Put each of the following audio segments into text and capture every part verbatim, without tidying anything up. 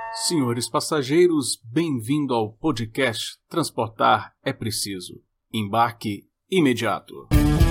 Senhores passageiros, bem-vindo ao podcast Transportar é Preciso. Embarque imediato.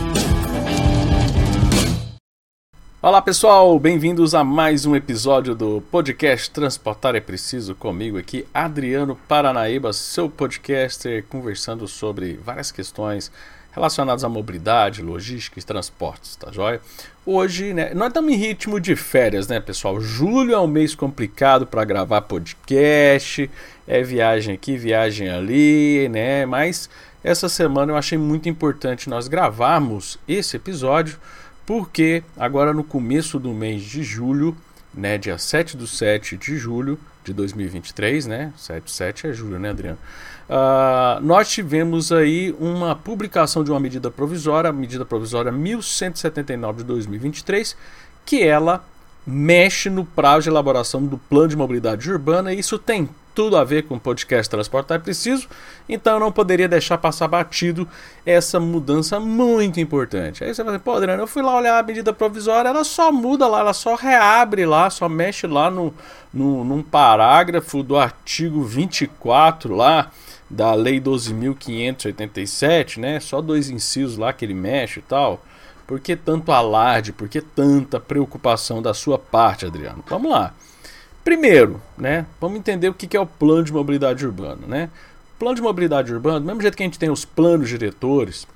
Olá pessoal, bem-vindos a mais um episódio do podcast Transportar é Preciso. Comigo aqui, Adriano Paranaíba, seu podcaster, conversando sobre várias questões relacionadas à mobilidade, logística e transportes, tá joia? Hoje, né, nós estamos em ritmo de férias, né, pessoal? Julho é um mês complicado para gravar podcast, é viagem aqui, viagem ali, né? Mas essa semana eu achei muito importante nós gravarmos esse episódio, porque agora no começo do mês de julho, né, dia sete do sete de julho de dois mil e vinte e três, né? sete do sete é julho, né, Adriano? Uh, nós tivemos aí uma publicação de uma medida provisória, a medida provisória mil cento e setenta e nove de dois mil e vinte e três, que ela mexe no prazo de elaboração do plano de mobilidade urbana, e isso tem tudo a ver com o podcast Transportar é Preciso, então eu não poderia deixar passar batido essa mudança muito importante. Aí você vai dizer, pô, Adriano, eu fui lá olhar a medida provisória, ela só muda lá, ela só reabre lá, só mexe lá no, no, num parágrafo do artigo vinte e quatro lá, da Lei doze mil quinhentos e oitenta e sete, né? Só dois incisos lá que ele mexe e tal. Por que tanto alarde? Por que tanta preocupação da sua parte, Adriano? Vamos lá. Primeiro, né? Vamos entender o que é o plano de mobilidade urbana, né? O plano de mobilidade urbana, do mesmo jeito que a gente tem os planos diretores,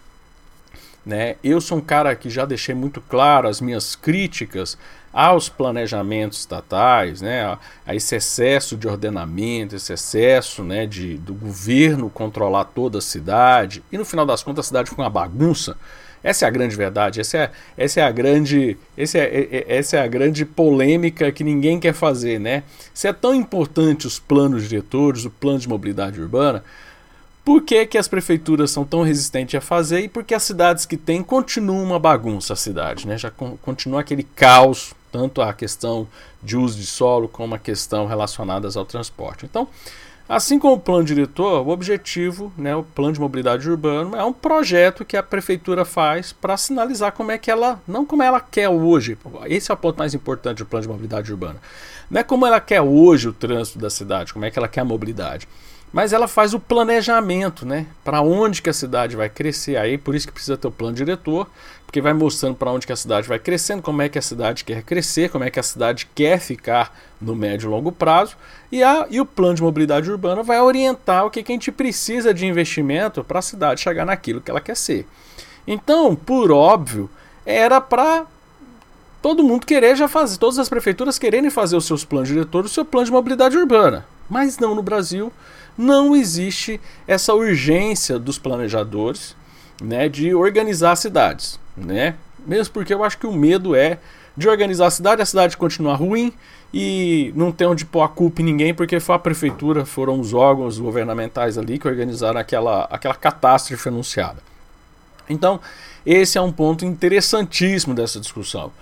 né? Eu sou um cara que já deixei muito claro as minhas críticas aos planejamentos estatais, né, a, a esse excesso de ordenamento, esse excesso, né, de, do governo controlar toda a cidade, e no final das contas a cidade fica uma bagunça. Essa é a grande verdade, essa é, essa é, a, grande, essa é, é, essa é a grande polêmica que ninguém quer fazer, né? Se é tão importante os planos diretores, o plano de mobilidade urbana, por que, que as prefeituras são tão resistentes a fazer e por que as cidades que têm continuam uma bagunça a cidade, né? Já con- continua aquele caos, tanto a questão de uso de solo como a questão relacionadas ao transporte. Então, assim como o plano diretor, o objetivo, né, o plano de mobilidade urbana, é um projeto que a prefeitura faz para sinalizar como é que ela, não como ela quer hoje, esse é o ponto mais importante do plano de mobilidade urbana, não é como ela quer hoje o trânsito da cidade, como é que ela quer a mobilidade, mas ela faz o planejamento, né, para onde que a cidade vai crescer, aí por isso que precisa ter o plano diretor, porque vai mostrando para onde que a cidade vai crescendo, como é que a cidade quer crescer, como é que a cidade quer ficar no médio e longo prazo, e, a, e o plano de mobilidade urbana vai orientar o que, que a gente precisa de investimento para a cidade chegar naquilo que ela quer ser. Então, por óbvio, era para todo mundo querer já fazer, todas as prefeituras quererem fazer os seus planos diretores, o seu plano de mobilidade urbana, mas não no Brasil. Não existe essa urgência dos planejadores, né, de organizar cidades, né? Mesmo porque eu acho que o medo é de organizar a cidade, a cidade continuar ruim e não ter onde pôr a culpa em ninguém, porque foi a prefeitura, foram os órgãos governamentais ali que organizaram aquela, aquela catástrofe anunciada. Então, esse é um ponto interessantíssimo dessa discussão.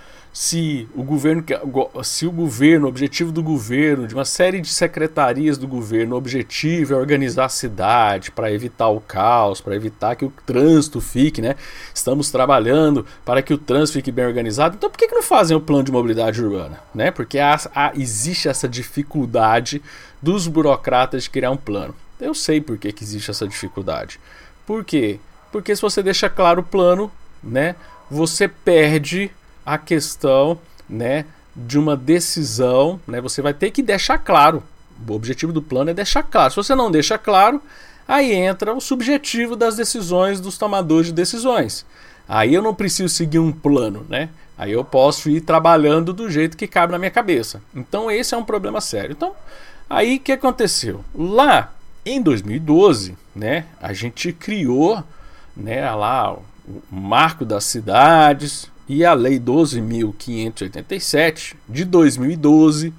Se o governo, se o governo, o objetivo do governo, de uma série de secretarias do governo, o objetivo é organizar a cidade para evitar o caos, para evitar que o trânsito fique, né? Estamos trabalhando para que o trânsito fique bem organizado. Então por que, que não fazem o plano de mobilidade urbana? Né? Porque há, há, existe essa dificuldade dos burocratas de criar um plano. Eu sei por que, que existe essa dificuldade. Por quê? Porque se você deixa claro o plano, né, você perde a questão, né, de uma decisão, né, você vai ter que deixar claro. O objetivo do plano é deixar claro. Se você não deixa claro, aí entra o subjetivo das decisões dos tomadores de decisões. Aí eu não preciso seguir um plano, né? Aí eu posso ir trabalhando do jeito que cabe na minha cabeça. Então esse é um problema sério. Então, aí o que aconteceu? Lá em dois mil e doze, né, a gente criou, né, lá o Marco das Cidades e a Lei doze mil quinhentos e oitenta e sete de dois mil e doze,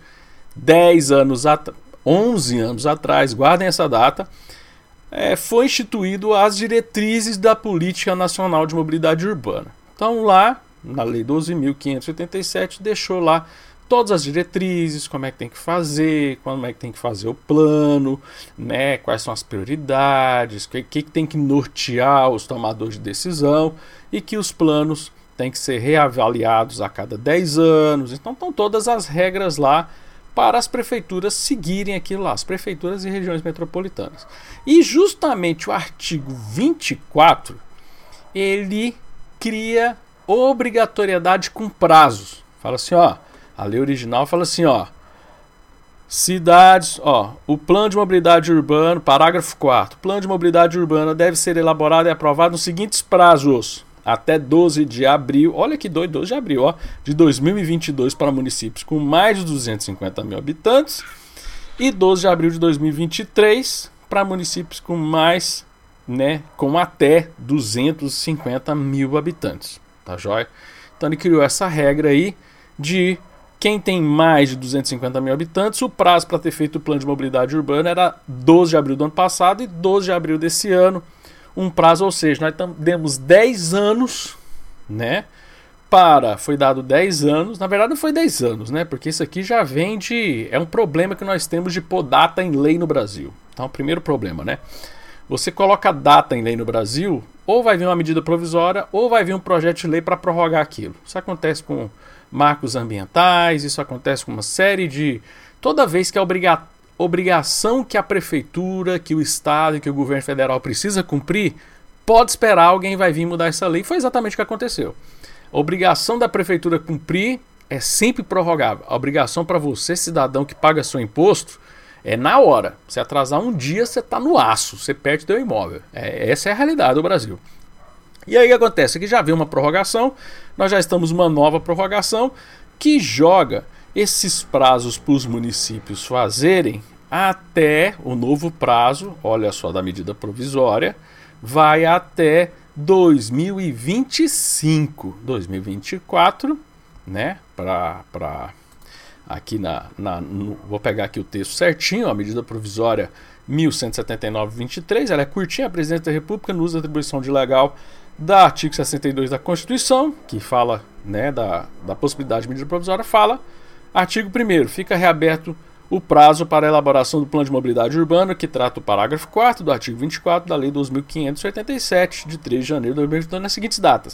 dez anos atrás, onze anos atrás, guardem essa data, é, foi instituído as diretrizes da Política Nacional de Mobilidade Urbana. Então lá, na Lei doze mil quinhentos e oitenta e sete, deixou lá todas as diretrizes, como é que tem que fazer, como é que tem que fazer o plano, né, quais são as prioridades, o que, que tem que nortear os tomadores de decisão e que os planos têm que ser reavaliados a cada dez anos. Então estão todas as regras lá para as prefeituras seguirem aquilo lá, as prefeituras e regiões metropolitanas. E justamente o artigo vinte e quatro, ele cria obrigatoriedade com prazos. Fala assim, ó, a lei original fala assim, ó, cidades, ó, o plano de mobilidade urbana, parágrafo quarto, o plano de mobilidade urbana deve ser elaborado e aprovado nos seguintes prazos, até doze de abril, olha que doido, doze de abril, ó, de dois mil e vinte e dois para municípios com mais de duzentos e cinquenta mil habitantes e doze de abril de dois mil e vinte e três para municípios com mais, né, com até duzentos e cinquenta mil habitantes, tá joia? Então ele criou essa regra aí de quem tem mais de duzentos e cinquenta mil habitantes, o prazo para ter feito o plano de mobilidade urbana era doze de abril do ano passado e doze de abril desse ano, um prazo, ou seja, nós temos dez anos, né, para, foi dado dez anos, na verdade não foi dez anos, né, porque isso aqui já vem de, é um problema que nós temos de pôr data em lei no Brasil. Então, o primeiro problema, né, você coloca data em lei no Brasil, ou vai vir uma medida provisória, ou vai vir um projeto de lei para prorrogar aquilo. Isso acontece com marcos ambientais, isso acontece com uma série de, toda vez que é obrigatório, obrigação que a prefeitura, que o estado e que o governo federal precisa cumprir, pode esperar, alguém vai vir mudar essa lei. Foi exatamente o que aconteceu. A obrigação da prefeitura cumprir é sempre prorrogável. A obrigação para você, cidadão que paga seu imposto, é na hora. Se atrasar um dia, você está no aço, você perde seu imóvel. É, essa é a realidade do Brasil. E aí o que acontece? Aqui já veio uma prorrogação, nós já estamos numa nova prorrogação que joga esses prazos para os municípios fazerem até o novo prazo, olha só, da medida provisória, vai até dois mil e vinte e cinco, dois mil e vinte e quatro, né? Para para aqui na, na no, vou pegar aqui o texto certinho, a medida provisória mil cento e setenta e nove barra vinte e três, ela é curtinha, a Presidente da República, no uso da atribuição de legal da artigo sessenta e dois da Constituição, que fala, né, da, da possibilidade de medida provisória, fala. Artigo primeiro, fica reaberto o prazo para a elaboração do plano de mobilidade urbana, que trata o parágrafo quarto do artigo vinte e quatro da Lei dois mil quinhentos e oitenta e sete, de três de janeiro de dois mil e vinte e dois, nas seguintes datas.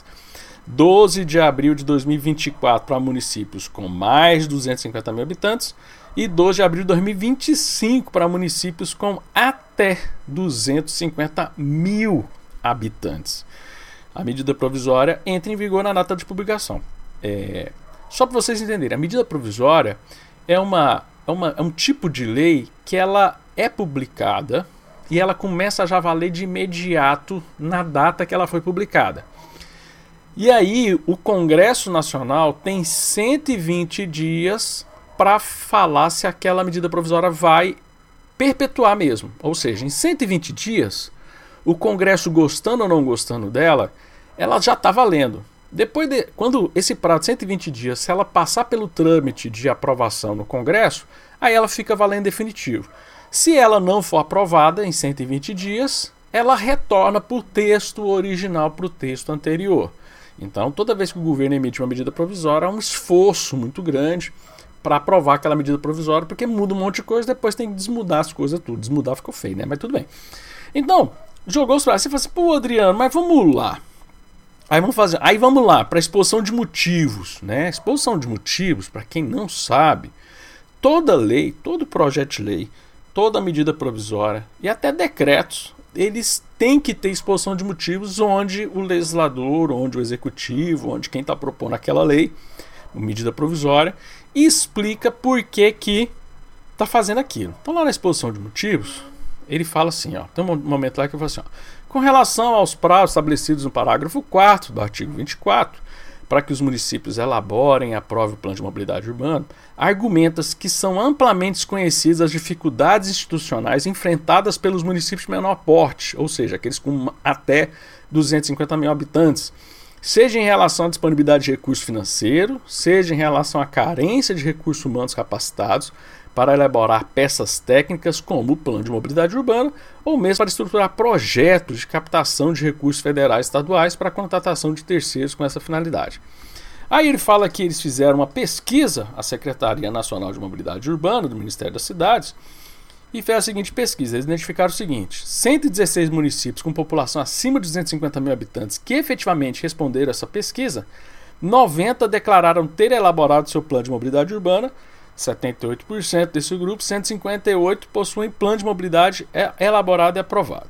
doze de abril de dois mil e vinte e quatro para municípios com mais de duzentos e cinquenta mil habitantes e doze de abril de dois mil e vinte e cinco para municípios com até duzentos e cinquenta mil habitantes. A medida provisória entra em vigor na data de publicação. É... Só para vocês entenderem, a medida provisória é, uma, é, uma, é um tipo de lei que ela é publicada e ela começa a já valer de imediato na data que ela foi publicada. E aí o Congresso Nacional tem cento e vinte dias para falar se aquela medida provisória vai perpetuar mesmo. Ou seja, em cento e vinte dias, o Congresso, gostando ou não gostando dela, ela já está valendo. Depois de, quando esse prazo de cento e vinte dias, se ela passar pelo trâmite de aprovação no Congresso, aí ela fica valendo definitivo. Se ela não for aprovada em cento e vinte dias, ela retorna para o texto original, para o texto anterior. Então, toda vez que o governo emite uma medida provisória, há um esforço muito grande para aprovar aquela medida provisória, porque muda um monte de coisa, depois tem que desmudar as coisas tudo. Desmudar ficou feio, né? Mas tudo bem. Então, jogou os prazos. Você fala assim, pô, Adriano, mas vamos lá. Aí vamos fazer, aí vamos lá para a exposição de motivos, né? Exposição de motivos, para quem não sabe, toda lei, todo projeto de lei, toda medida provisória e até decretos, eles têm que ter exposição de motivos onde o legislador, onde o executivo, onde quem está propondo aquela lei, medida provisória, explica por que que está fazendo aquilo. Então lá na exposição de motivos, ele fala assim, ó, tem um momento lá que ele fala assim, ó, com relação aos prazos estabelecidos no parágrafo quarto do artigo vinte e quatro, para que os municípios elaborem e aprovem o plano de mobilidade urbana, argumenta-se que são amplamente conhecidas as dificuldades institucionais enfrentadas pelos municípios de menor porte, ou seja, aqueles com até duzentos e cinquenta mil habitantes, seja em relação à disponibilidade de recurso financeiro, seja em relação à carência de recursos humanos capacitados para elaborar peças técnicas como o plano de mobilidade urbana, ou mesmo para estruturar projetos de captação de recursos federais e estaduais para a contratação de terceiros com essa finalidade. Aí ele fala que eles fizeram uma pesquisa, a Secretaria Nacional de Mobilidade Urbana, do Ministério das Cidades, e fez a seguinte pesquisa. Eles identificaram o seguinte: cento e dezesseis municípios com população acima de duzentos e cinquenta mil habitantes que efetivamente responderam a essa pesquisa, noventa declararam ter elaborado seu plano de mobilidade urbana, setenta e oito por cento desse grupo, cento e cinquenta e oito possuem plano de mobilidade elaborado e aprovado.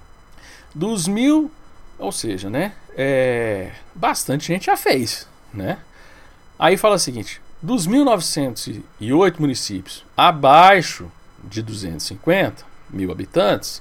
Dos mil, ou seja, né, é, bastante gente já fez, né? Aí fala o seguinte, dos mil novecentos e oito municípios abaixo de duzentos e cinquenta mil habitantes,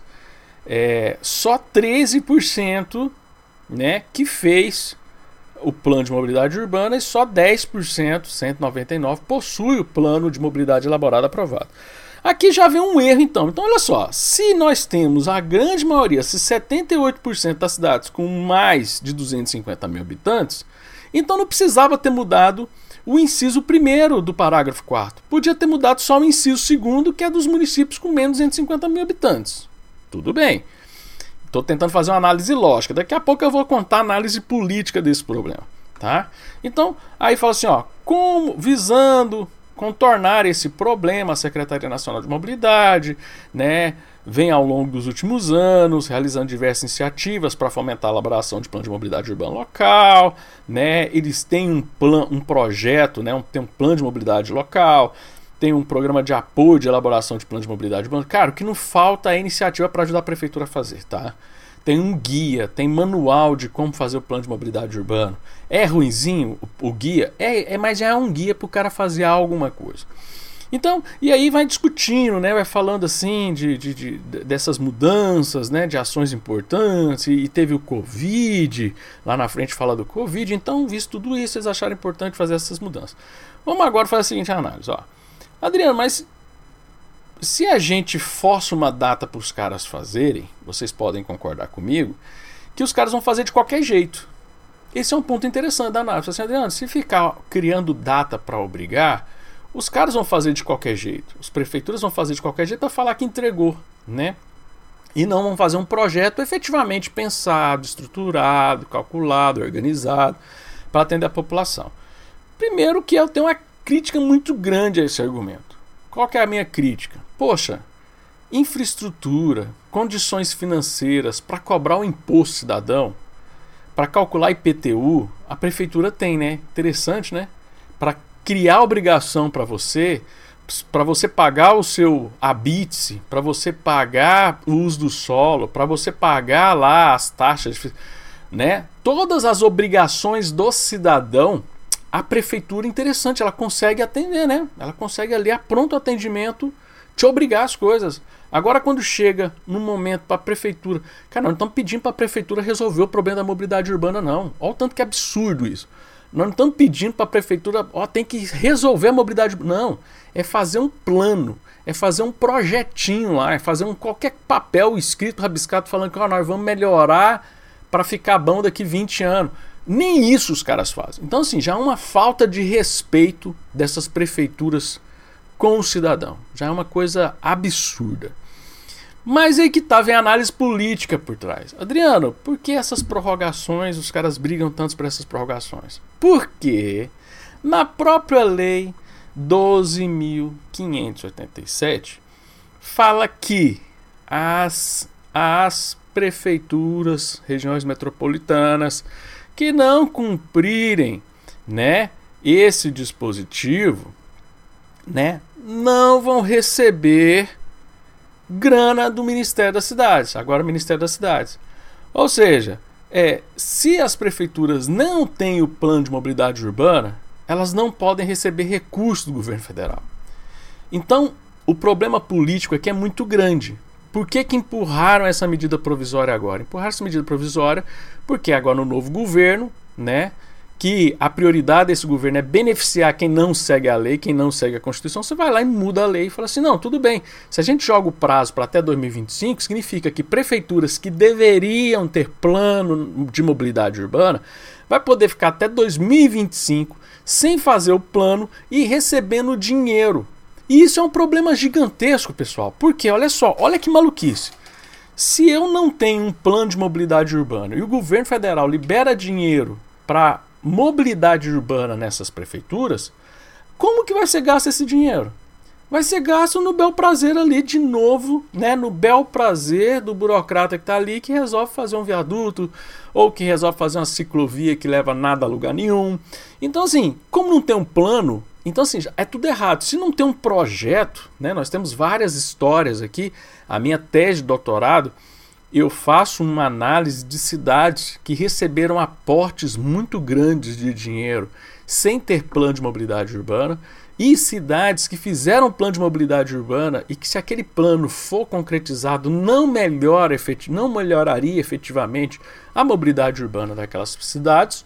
é, só treze por cento, né, que fez o plano de mobilidade urbana e só dez por cento, cento e noventa e nove, possui o plano de mobilidade elaborado e aprovado. Aqui já vem um erro então. Então olha só, se nós temos a grande maioria, se setenta e oito por cento das cidades com mais de duzentos e cinquenta mil habitantes, então não precisava ter mudado o inciso primeiro do parágrafo quarto. Podia ter mudado só o inciso segundo, que é dos municípios com menos de duzentos e cinquenta mil habitantes. Tudo bem. Estou tentando fazer uma análise lógica. Daqui a pouco eu vou contar a análise política desse problema, tá? Então, aí fala assim, ó, como, visando contornar esse problema, a Secretaria Nacional de Mobilidade, né, vem ao longo dos últimos anos realizando diversas iniciativas para fomentar a elaboração de plano de mobilidade urbana local, né? Eles têm um plano, um projeto, né, um, tem um plano de mobilidade local, tem um programa de apoio de elaboração de plano de mobilidade urbana. Cara, o que não falta é iniciativa para ajudar a prefeitura a fazer, tá? Tem um guia, tem manual de como fazer o plano de mobilidade urbana. É ruinzinho o, o guia? É, é, mas já é um guia para o cara fazer alguma coisa. Então, e aí vai discutindo, né? Vai falando assim de, de, de, dessas mudanças, né? De ações importantes. E, e teve o Covid, lá na frente fala do Covid. Então, visto tudo isso, eles acharam importante fazer essas mudanças. Vamos agora fazer a seguinte análise, ó. Adriano, mas se a gente força uma data para os caras fazerem, vocês podem concordar comigo, que os caras vão fazer de qualquer jeito. Esse é um ponto interessante da análise. Assim, Adriano, se ficar criando data para obrigar, os caras vão fazer de qualquer jeito. As prefeituras vão fazer de qualquer jeito para falar que entregou, né? E não vão fazer um projeto efetivamente pensado, estruturado, calculado, organizado para atender a população. Primeiro que eu tenho uma crítica muito grande a esse argumento. Qual que é a minha crítica? Poxa, infraestrutura, condições financeiras para cobrar o imposto cidadão, para calcular I P T U, a prefeitura tem, né? Interessante, né? Para criar obrigação para você, para você pagar o seu habite-se, para você pagar o uso do solo, para você pagar lá as taxas, né? Todas as obrigações do cidadão, a prefeitura, interessante, ela consegue atender, né? Ela consegue ali a pronto atendimento te obrigar as coisas. Agora, quando chega no momento para a prefeitura, cara, nós não estamos pedindo para a prefeitura resolver o problema da mobilidade urbana, não. Olha o tanto que é absurdo isso. Nós não estamos pedindo para a prefeitura, ó, tem que resolver a mobilidade. Não, é fazer um plano, é fazer um projetinho lá, é fazer um qualquer papel escrito, rabiscado, falando que ó, nós vamos melhorar para ficar bom daqui vinte anos. Nem isso os caras fazem. Então, assim, já é uma falta de respeito dessas prefeituras com o cidadão. Já é uma coisa absurda. Mas aí que tá, vem a análise política por trás. Adriano, por que essas prorrogações, os caras brigam tanto por essas prorrogações? Porque na própria lei doze mil quinhentos e oitenta e sete fala que as, as prefeituras, regiões metropolitanas que não cumprirem, né, esse dispositivo, né, não vão receber grana do Ministério das Cidades, agora o Ministério das Cidades. Ou seja, é, se as prefeituras não têm o plano de mobilidade urbana, elas não podem receber recursos do governo federal. Então, o problema político aqui é muito grande. Por que que empurraram essa medida provisória agora? Empurraram essa medida provisória porque agora no novo governo, né, que a prioridade desse governo é beneficiar quem não segue a lei, quem não segue a Constituição, você vai lá e muda a lei e fala assim, não, tudo bem, se a gente joga o prazo para até dois mil e vinte e cinco, significa que prefeituras que deveriam ter plano de mobilidade urbana vai poder ficar até dois mil e vinte e cinco sem fazer o plano e recebendo dinheiro. E isso é um problema gigantesco, pessoal, porque olha só, olha que maluquice. Se eu não tenho um plano de mobilidade urbana e o governo federal libera dinheiro para mobilidade urbana nessas prefeituras, como que vai ser gasto esse dinheiro? Vai ser gasto no bel prazer ali de novo, né? No bel prazer do burocrata que está ali, que resolve fazer um viaduto ou que resolve fazer uma ciclovia que leva nada a lugar nenhum. Então, assim, como não tem um plano, Então, assim, é tudo errado. Se não tem um projeto, né, nós temos várias histórias aqui. A minha tese de doutorado, eu faço uma análise de cidades que receberam aportes muito grandes de dinheiro sem ter plano de mobilidade urbana e cidades que fizeram plano de mobilidade urbana e que, se aquele plano for concretizado, não, melhora, não melhoraria efetivamente a mobilidade urbana daquelas cidades.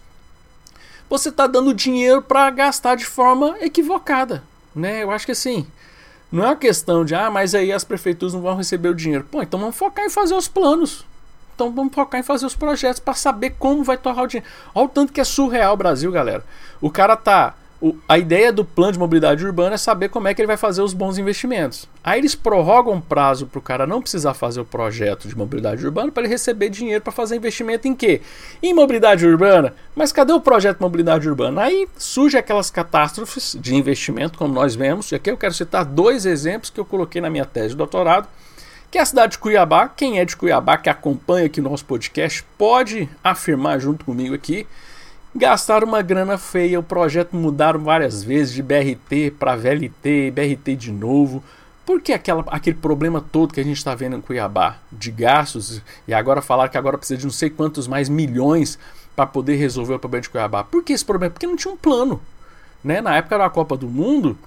Você está dando dinheiro para gastar de forma equivocada, né? Eu acho que assim, não é uma questão de, ah, mas aí as prefeituras não vão receber o dinheiro. Pô, então vamos focar em fazer os planos. Então vamos focar em fazer os projetos para saber como vai torrar o dinheiro. Olha o tanto que é surreal o Brasil, galera. O cara tá... O, a ideia do plano de mobilidade urbana é saber como é que ele vai fazer os bons investimentos. Aí eles prorrogam um prazo para o cara não precisar fazer o projeto de mobilidade urbana para ele receber dinheiro para fazer investimento em quê? Em mobilidade urbana. Mas cadê o projeto de mobilidade urbana? Aí surgem aquelas catástrofes de investimento, como nós vemos. E aqui eu quero citar dois exemplos que eu coloquei na minha tese de doutorado, que é a cidade de Cuiabá. Quem é de Cuiabá, que acompanha aqui o nosso podcast, pode afirmar junto comigo aqui. Gastaram uma grana feia, o projeto mudaram várias vezes de B R T para V L T, B R T de novo. Por que aquela, aquele problema todo que a gente está vendo em Cuiabá, de gastos, e agora falaram que agora precisa de não sei quantos mais milhões para poder resolver o problema de Cuiabá? Por que esse problema? Porque não tinha um plano, né? Na época da Copa do Mundo,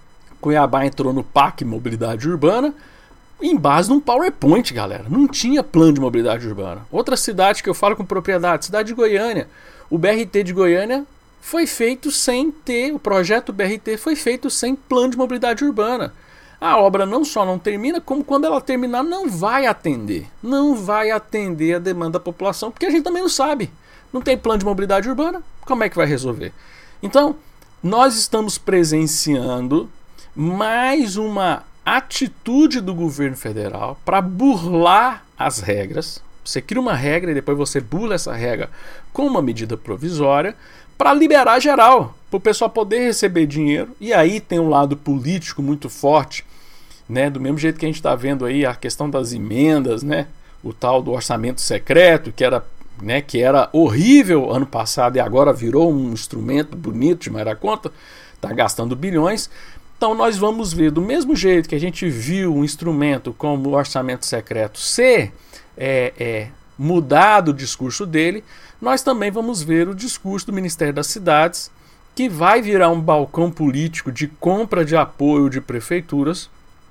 Cuiabá entrou no P A C Mobilidade Urbana em base num PowerPoint, galera. Não tinha plano de mobilidade urbana. Outra cidade que eu falo com propriedade, cidade de Goiânia. O B R T de Goiânia foi feito sem ter, o projeto B R T foi feito sem plano de mobilidade urbana. A obra não só não termina, como quando ela terminar não vai atender. Não vai atender a demanda da população, porque a gente também não sabe. Não tem plano de mobilidade urbana, como é que vai resolver? Então, nós estamos presenciando mais uma atitude do governo federal para burlar as regras. Você cria uma regra e depois você burla essa regra com uma medida provisória para liberar geral, para o pessoal poder receber dinheiro. E aí tem um lado político muito forte, né? Do mesmo jeito que a gente está vendo aí a questão das emendas, né? O tal do orçamento secreto, que era, né, que era horrível ano passado e agora virou um instrumento bonito de mais da conta, está gastando bilhões. Então nós vamos ver, do mesmo jeito que a gente viu um instrumento como o orçamento secreto ser é, é, mudado o discurso dele, nós também vamos ver o discurso do Ministério das Cidades, que vai virar um balcão político de compra de apoio de prefeituras.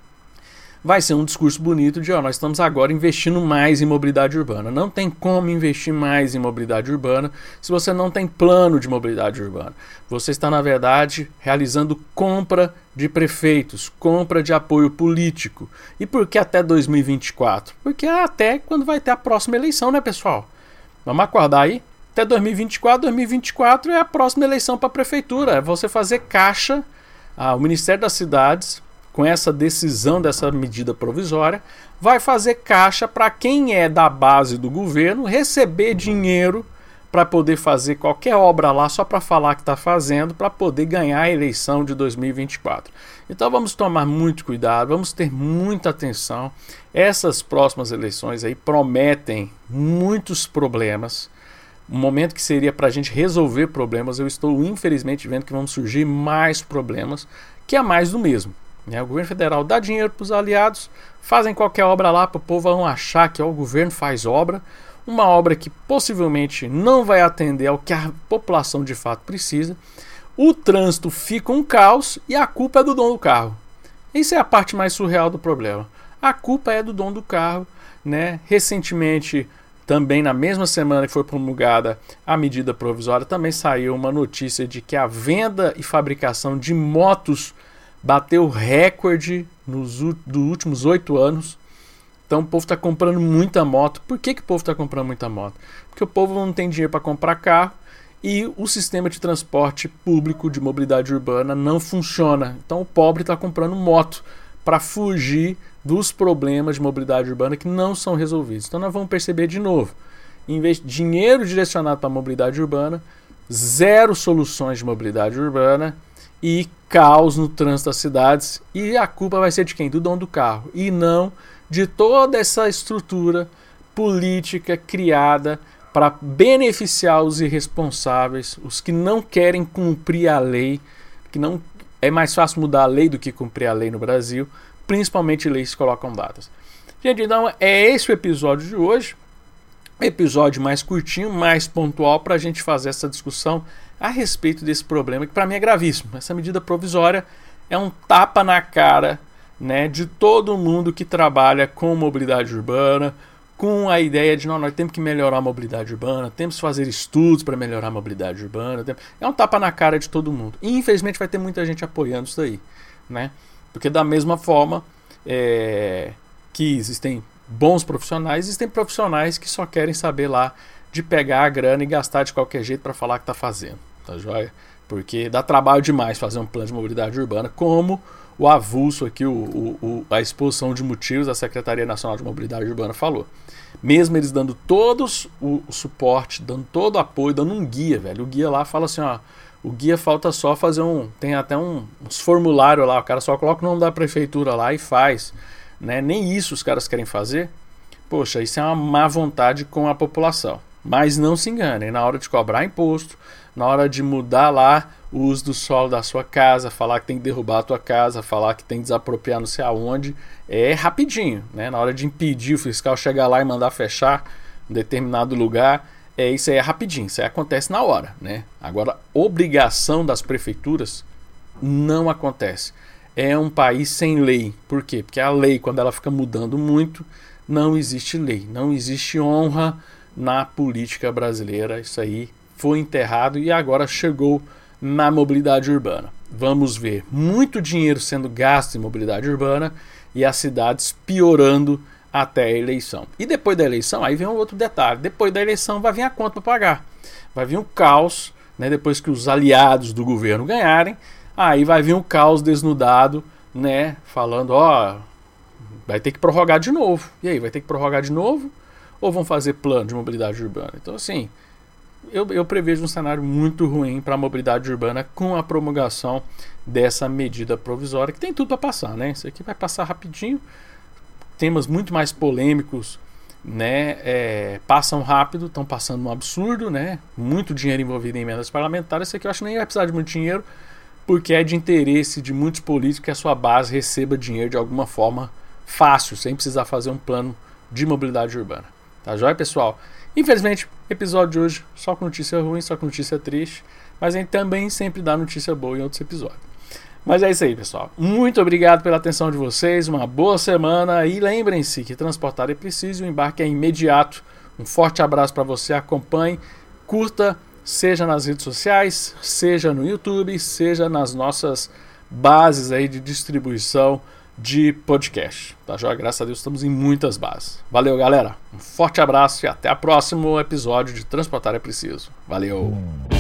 Vai ser um discurso bonito de, ó, nós estamos agora investindo mais em mobilidade urbana. Não tem como investir mais em mobilidade urbana se você não tem plano de mobilidade urbana. Você está, na verdade, realizando compra de prefeitos, compra de apoio político. E por que até dois mil e vinte e quatro? Porque é até quando vai ter a próxima eleição, né, pessoal? Vamos acordar aí? Até dois mil e vinte e quatro, dois mil e vinte e quatro é a próxima eleição para a prefeitura. É você fazer caixa, ah, o Ministério das Cidades, com essa decisão dessa medida provisória, vai fazer caixa para quem é da base do governo receber dinheiro para poder fazer qualquer obra lá só para falar que está fazendo, para poder ganhar a eleição de dois mil e vinte e quatro. Então vamos tomar muito cuidado, vamos ter muita atenção. Essas próximas eleições aí prometem muitos problemas. Um momento que seria para a gente resolver problemas, eu estou infelizmente vendo que vão surgir mais problemas, que é mais do mesmo. O governo federal dá dinheiro para os aliados, fazem qualquer obra lá para o povo vão achar que ó, o governo faz obra, uma obra que possivelmente não vai atender ao que a população de fato precisa. O trânsito fica um caos e a culpa é do dono do carro. Isso é a parte mais surreal do problema. A culpa é do dono do carro, né? Recentemente, também na mesma semana que foi promulgada a medida provisória, também saiu uma notícia de que a venda e fabricação de motos bateu recorde nos dos últimos oito anos. Então o povo está comprando muita moto. Por que, que o povo está comprando muita moto? Porque o povo não tem dinheiro para comprar carro e o sistema de transporte público de mobilidade urbana não funciona. Então o pobre está comprando moto para fugir dos problemas de mobilidade urbana que não são resolvidos. Então nós vamos perceber de novo, investe dinheiro direcionado para a mobilidade urbana, zero soluções de mobilidade urbana e caos no trânsito das cidades, e a culpa vai ser de quem? Do dono do carro, e não de toda essa estrutura política criada para beneficiar os irresponsáveis, os que não querem cumprir a lei, que não é mais fácil mudar a lei do que cumprir a lei no Brasil, principalmente leis que colocam datas. Gente, então é esse o episódio de hoje. Episódio mais curtinho, mais pontual, para a gente fazer essa discussão a respeito desse problema, que para mim é gravíssimo. Essa medida provisória é um tapa na cara, né, de todo mundo que trabalha com mobilidade urbana, com a ideia de, não, nós temos que melhorar a mobilidade urbana, temos que fazer estudos para melhorar a mobilidade urbana. É um tapa na cara de todo mundo. E infelizmente vai ter muita gente apoiando isso aí, né? Porque da mesma forma é, que existem bons profissionais, existem profissionais que só querem saber lá de pegar a grana e gastar de qualquer jeito para falar que está fazendo, tá joia? Porque dá trabalho demais fazer um plano de mobilidade urbana, como o avulso aqui, o, o, o, a exposição de motivos da Secretaria Nacional de Mobilidade Urbana falou. Mesmo eles dando todos o, o suporte, dando todo o apoio, dando um guia, velho. O guia lá fala assim, ó, o guia falta só fazer um, tem até um, uns formulários lá, o cara só coloca o nome da prefeitura lá e faz, né? Nem isso os caras querem fazer. Poxa, isso é uma má vontade com a população. Mas não se enganem, na hora de cobrar imposto, na hora de mudar lá o uso do solo da sua casa, falar que tem que derrubar a tua casa, falar que tem que desapropriar não sei aonde, é rapidinho, né? Na hora de impedir o fiscal chegar lá e mandar fechar um determinado lugar, é, isso aí é rapidinho, isso aí acontece na hora, né? Agora, obrigação das prefeituras não acontece. É um país sem lei. Por quê? Porque a lei, quando ela fica mudando muito, não existe lei, não existe honra na política brasileira. Isso aí foi enterrado e agora chegou na mobilidade urbana. Vamos ver muito dinheiro sendo gasto em mobilidade urbana e as cidades piorando até a eleição. E depois da eleição, aí vem um outro detalhe. Depois da eleição vai vir a conta para pagar. Vai vir um caos, né, depois que os aliados do governo ganharem, aí vai vir um caos desnudado, né, falando, ó, vai ter que prorrogar de novo. E aí, vai ter que prorrogar de novo? Ou vão fazer plano de mobilidade urbana? Então, assim, eu, eu prevejo um cenário muito ruim para a mobilidade urbana com a promulgação dessa medida provisória, que tem tudo para passar, né? Isso aqui vai passar rapidinho. Temas muito mais polêmicos, né? É, passam rápido, estão passando um absurdo, né? Muito dinheiro envolvido em emendas parlamentares. Isso aqui eu acho que nem vai precisar de muito dinheiro, porque é de interesse de muitos políticos que a sua base receba dinheiro de alguma forma fácil, sem precisar fazer um plano de mobilidade urbana. Tá joia, pessoal? Infelizmente, episódio de hoje só com notícia ruim, só com notícia triste, mas a gente também sempre dá notícia boa em outros episódios. Mas é isso aí, pessoal. Muito obrigado pela atenção de vocês, uma boa semana e lembrem-se que transportar é preciso e o embarque é imediato. Um forte abraço para você, acompanhe, curta, seja nas redes sociais, seja no YouTube, seja nas nossas bases aí de distribuição de podcast, tá joia? Graças a Deus estamos em muitas bases. Valeu, galera. Um forte abraço e até o próximo episódio de Transportar é Preciso. Valeu!